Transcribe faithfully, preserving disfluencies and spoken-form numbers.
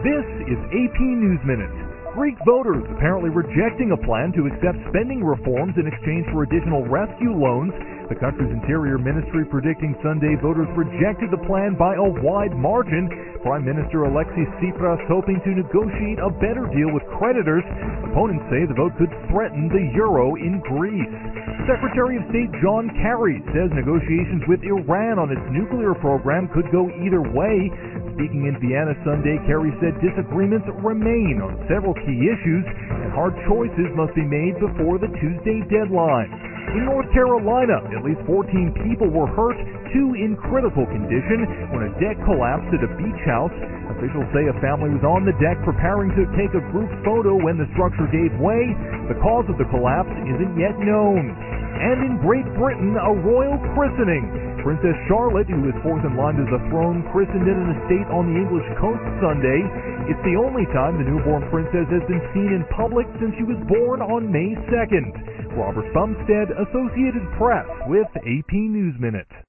This is A P News Minute. Greek voters apparently rejecting a plan to accept spending reforms in exchange for additional rescue loans. The country's interior ministry predicting Sunday voters rejected the plan by a wide margin. Prime Minister Alexis Tsipras hoping to negotiate a better deal with creditors. Opponents say the vote could threaten the euro in Greece. Secretary of State John Kerry says negotiations with Iran on its nuclear program could go either way. Speaking in Vienna Sunday, Kerry said disagreements remain on several key issues and hard choices must be made before the Tuesday deadline. In North Carolina, at least fourteen people were hurt, two in critical condition, when a deck collapsed at a beach house. Officials say a family was on the deck preparing to take a group photo when the structure gave way. The cause of the collapse isn't yet known. And in Great Britain, a royal christening. Princess Charlotte, who is fourth in line to the throne, christened in an estate on the English coast Sunday. It's the only time the newborn princess has been seen in public since she was born on May second. Robert Bumstead, Associated Press, with A P News Minute.